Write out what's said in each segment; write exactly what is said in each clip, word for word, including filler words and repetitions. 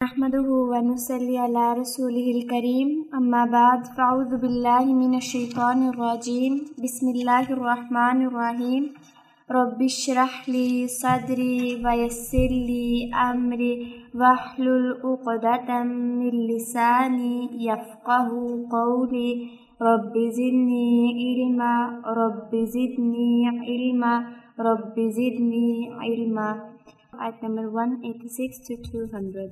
नहमदुहु व नुसल्ली अला रसूलिहिल करीम अम्मा बाद फ़अऊज़ु बिल्लाहि मिनश शैतानिर रजीम बिस्मिल्लाहिर रहमानिर रहीम रब्बिश्रह ली सदरी व यस्सिर ली अमरी वहलुल उक़दतम मिन लिसानी यफ़क़हू क़ौली रब्बि ज़िदनी इल्मा रब्बि ज़िदनी इल्मा रब्बि ज़िदनी इल्मा। Ayat number one eighty-six to two hundred.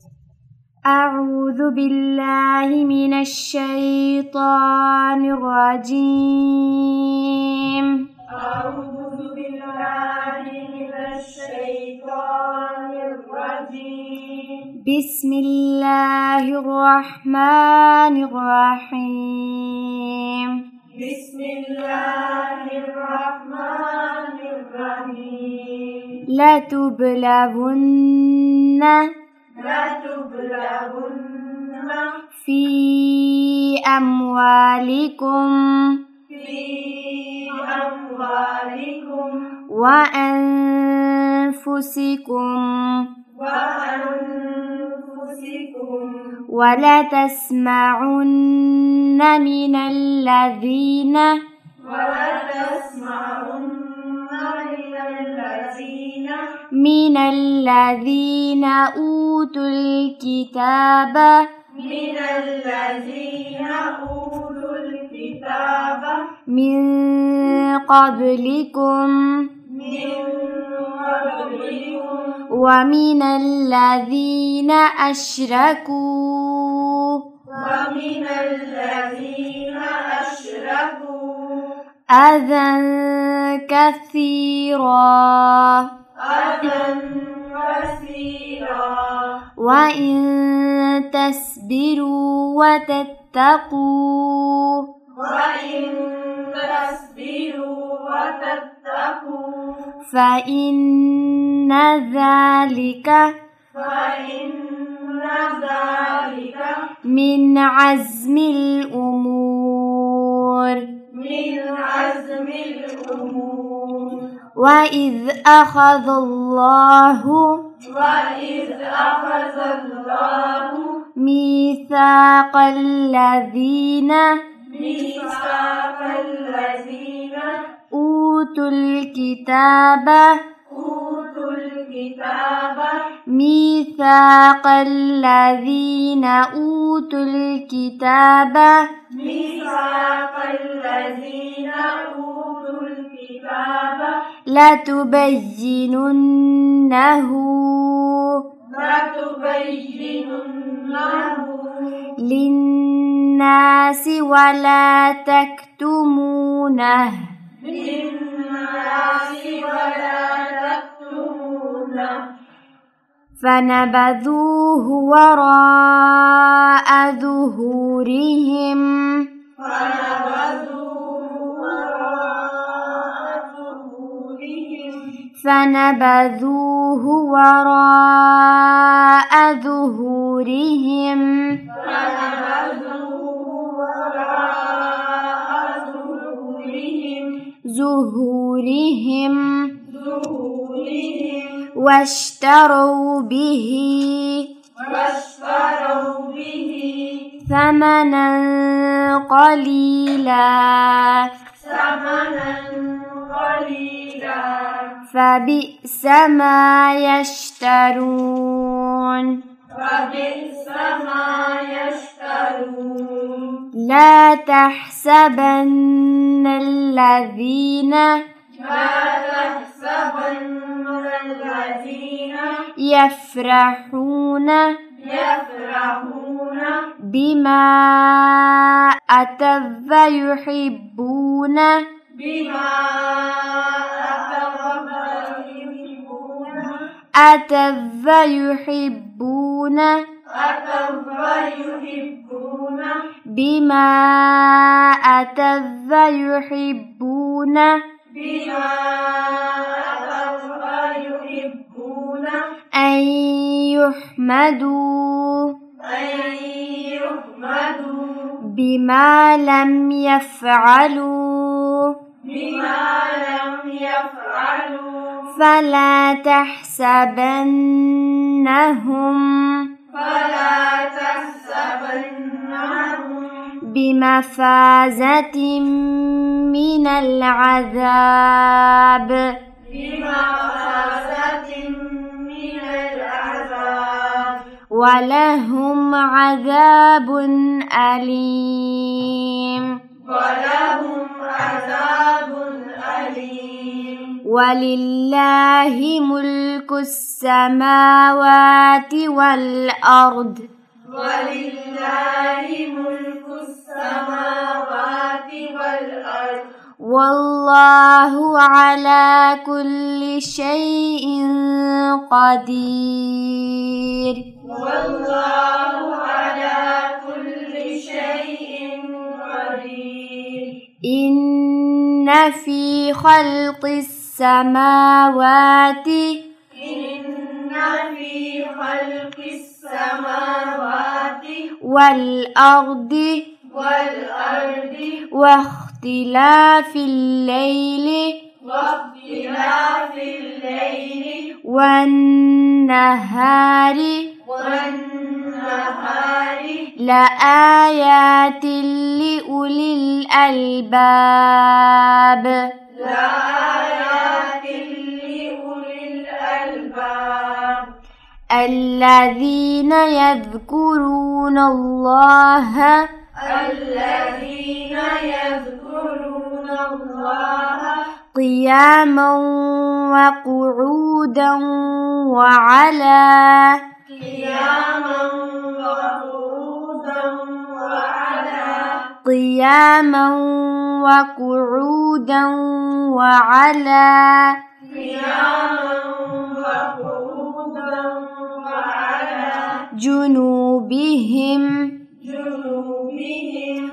أعوذ بالله من الشيطان الرجيم أعوذ بالله من الشيطان الرجيم بسم الله الرحمن الرحيم بسم الله الرحمن الرحيم لتبلغن لتبلغن في أموالكم في أموالكم وأنفسكم وأنفسكم ولتسمعن من الذين ولتسمعن من الذين من الذين أوتوا الكتاب من الذين أوتوا الكتاب من قبلكم من قبلكم ومن الذين أشركوا ومن الذين أشركوا أذى كثيرا أذى كثيرا وإن تصبروا وتتقوا وإن تصبروا وتتقوا فإن ذلك فإن ذلك من عزم الأمور من عزم الأمور. وإذ أخذ الله وإذ أخذ الله ميثاق الذين ميثاق الذين أوتوا الكتاب أوتوا الكتاب ميثاق الذين أوتوا الكتاب ميثاق الذين أوتوا الكتاب لتبيننه لتبيننه للناس ولا تكتمونه للناس ولا تكتمونه فنبذوه وراء ظهورهم فنبذوه وراء ظهورهم فنبذوه وراء ظهورهم فنبذوه وراء ظهورهم ظهورهم ظهورهم واشتروا به واشتروا به ثمنا قليلا ثمنا قليلا فبئس ما يشترون فبئس ما يشترون. لا تحسبن الذين لا تحسبن الذين يفرحون يفرحون بما أتوا ويحبون بما أتوا ويحبون أتوا ويحبون أتوا ويحبون بما أتوا ويحبون بما أتوا ويحبون أن يحمدوا أن يحمدوا بما لم يفعلوا بما لم يفعلوا فلا تحسبنهم بمفازة من العذاب بمفازة من العذاب ولهم عذاب أليم ولهم عذاب أليم ولله ملك السماوات والأرض ولله ملك السماوات والأرض والله على كل شيء قدير والله على كل شيء قدير إن في خلق السماوات إن في خلق السماوات والأرض والأرض واختلاف الليل واختلاف الليل والنهار والنهار لآيات لأولي الألباب لآيات لأولي الألباب الذين يذكرون الله الذين يذكرون الله قياما وقعودا وعلى قياما وقعودا وعلى قياما وقعودا وعلى قياما وقعودا وعلى جنوبهم جنوبهم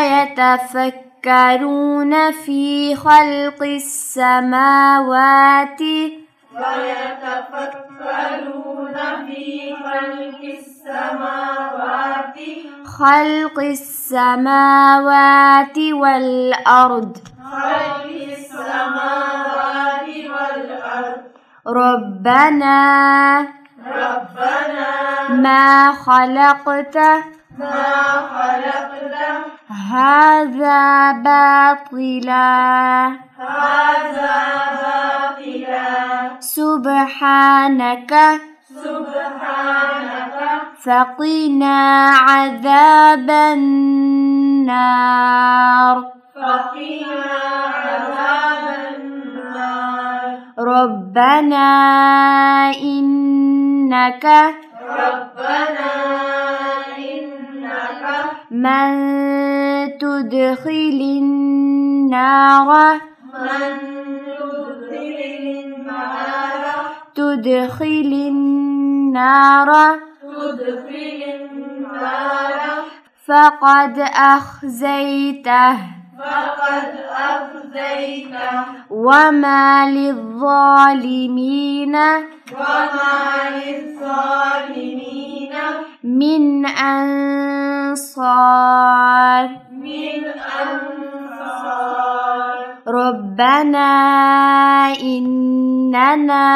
ويتفكرون في خلق السماوات ويتفكرون في خلق السماوات خلق السماوات والأرض خلق السماوات والأرض ربنا ربنا ما خلقت ما خلقت هذا باطلا هذا باطلا سبحانك سبحانك فقنا عذاب النار فقنا عذاب النار ربنا إنك ربنا إنك من تدخل النار من تدخل النار تدخل النار تدخل النار فقد أخزيته فقد أخزيته وما للظالمين وما للظالمين من أنصار من أنصار ربنا إننا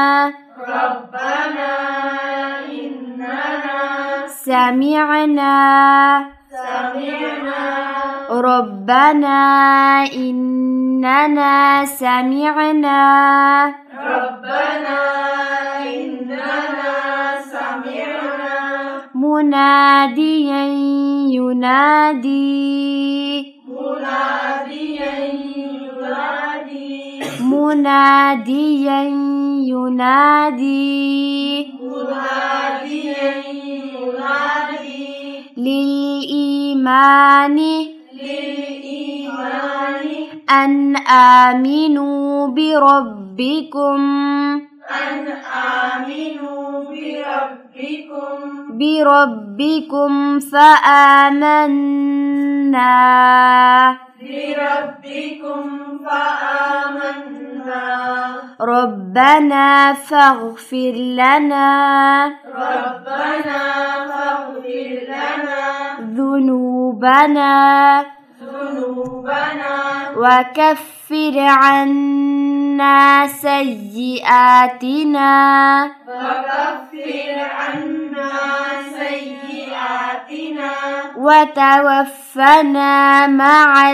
ربنا إننا سمعنا سمعنا ربنا إننا سمعنا ربنا إننا سمعنا مناديا ينادي مناديا ينادي مناديا ينادي مناديا ينادي للإيمان للإيمان أن آمنوا بربكم أن آمنوا بربكم بربكم فآمنا بربكم فآمنا ربنا فاغفر لنا ربنا فاغفر لنا ذنوبنا ذنوبنا وكفر عنا سيئاتنا وكفر عنا سيئاتنا وتوفنا مع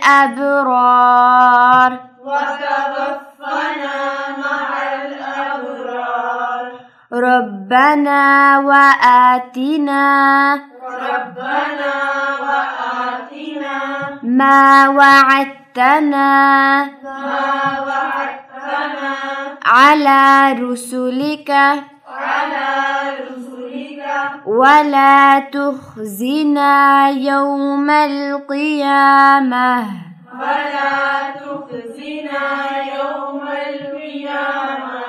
الأبرار وتوفنا مع الأبرار ربنا وآتنا ربنا وآتنا ما وعدتنا ما وعدتنا على رسلك على رسلك ولا تخزنا يوم القيامة ولا تخزنا يوم القيامة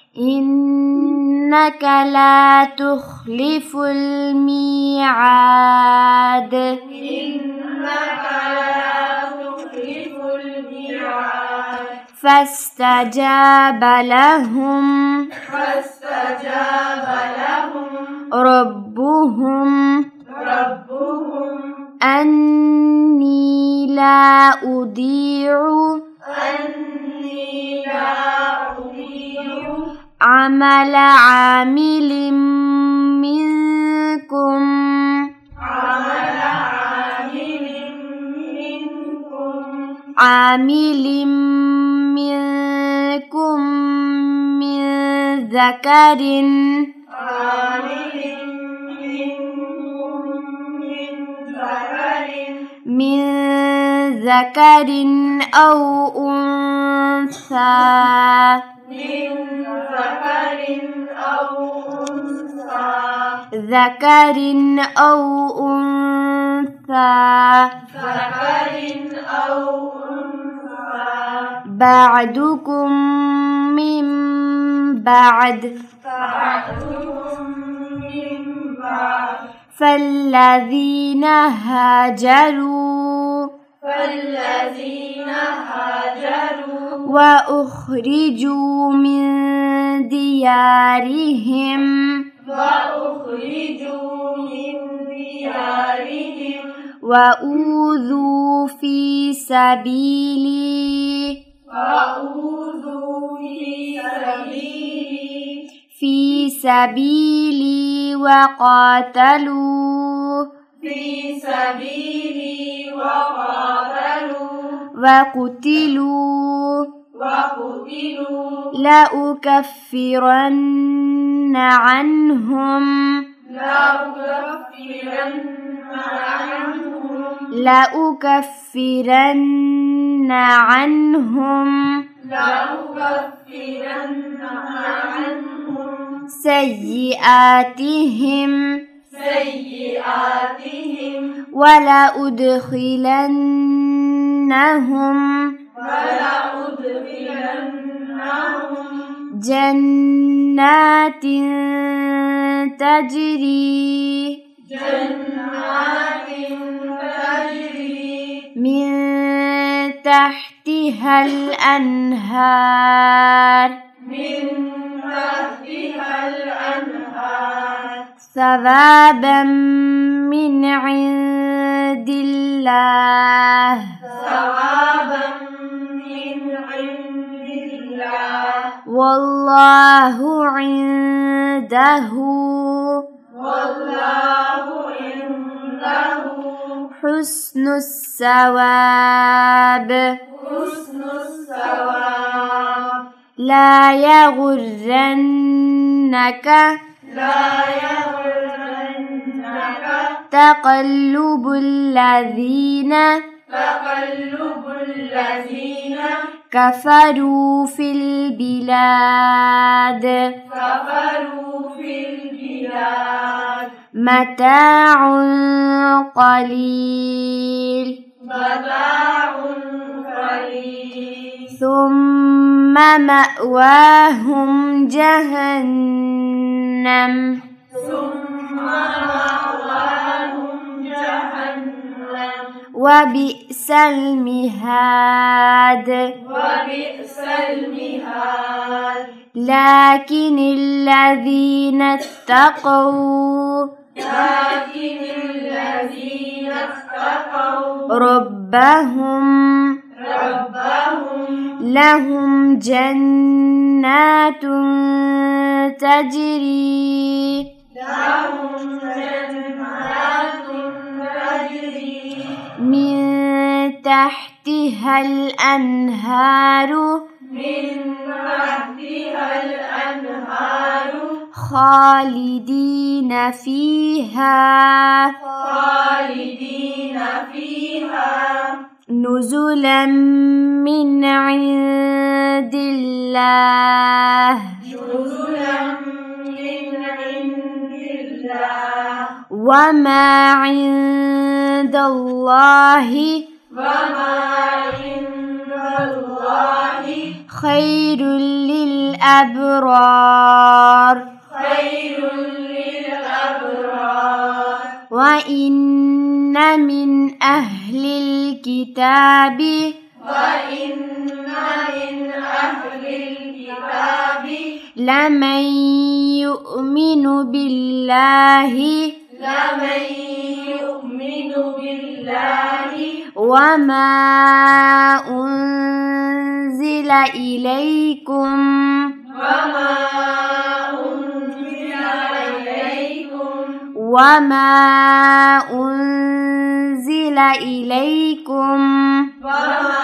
إنك لا تخلف الميعاد إنك لا تخلف الميعاد فاستجاب لهم فاستجاب لهم ربهم ربهم أني لا أضيع أني لا أضيع عمل عامل منكم عمل عامل منكم عامل منكم من ذكر عامل منكم من ذكر من ذكر أو أنثى من ذكر أو أنثى ذكر أو أنثى ذكر أو أنثى بعدكم من بعد بعضهم من بعض فالذين هاجروا فالذين هاجروا وأخرجوا من ديارهم وأخرجوا من ديارهم وأوذوا في سبيلي وأوذوا في سبيلي في سبيلي وقاتلوا في سبيلي وقاتلوا وقتلوا وقتلوا لأكفرن عنهم لأكفرن عنهم لأكفرن عنهم لأكفرن عنهم سيئاتهم سيئاتهم ولأدخلنهم ولأدخلنهم جنات تجري جنات تجري من تحتها الأنهار من تحتها الأنهار ثوابا من عند الله ثوابا من عند الله والله عنده والله عنده حسن الثواب حسن الثواب لا يغرنك لا يغرنك تقلب الذين تقلب الذين كفروا في البلاد كفروا في البلاد متاع قليل متاع قليل ثم مأواهم جهنم ثم مأواهم جهنم وبئس المهاد وبئس المهاد لكن الذين اتقوا لكن الذين اتقوا ربهم ربهم لهم جنات تجري لهم جنات تحتها الأنهار من تحتها الأنهار خالدين فيها خالدين فيها نزلا من عند الله نزلا من عند الله وما عند الله وما عند الله خير للأبرار خير للأبرار وإن من أهل الكتاب وإن من أهل الكتاب لمن يؤمن بالله لمن يؤمن بالله وما أنزل إليكم وما أنزل إليكم وما أنزل إليكم وما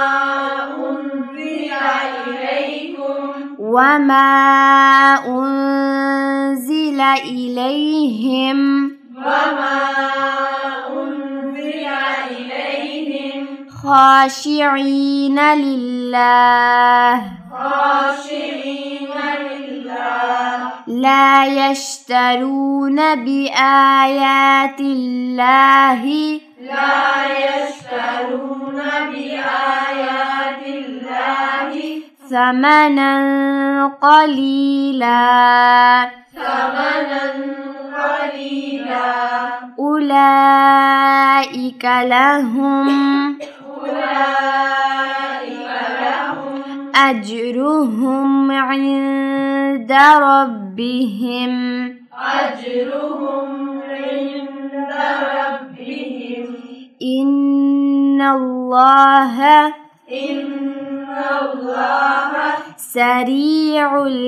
أنزل إليكم وما أنزل إليهم وما أنزل إليهم خاشعين لله خاشعين لله لا يشترون بآيات الله لا يشترون بآيات الله ثمنا قليلا ثمنا قليلا أولئك لهم أولئك لهم أجرهم عند ربهم أجرهم عند ربهم إن الله إن الله سريع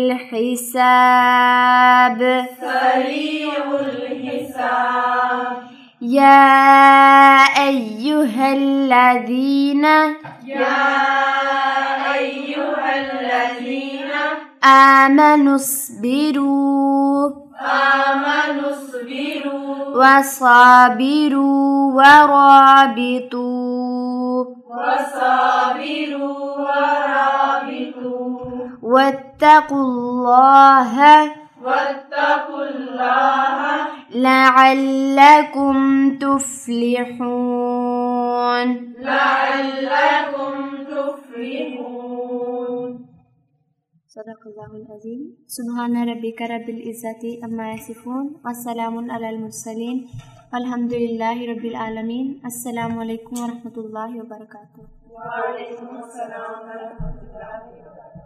الحساب سريع الحساب يا أيها الذين يا أيها الذين آمنوا اصبروا آمنوا اصبروا وصابروا ورابطوا وصابروا ورابطوا واتقوا الله واتقوا الله لعلكم تفلحون لعلكم تفلحون صدق الله العظيم سبحان ربك رب العزة عما يصفون والسلام على المرسلين والحمد لله رب العالمين السلام عليكم ورحمة الله وبركاته وعليكم السلام ورحمة الله وبركاته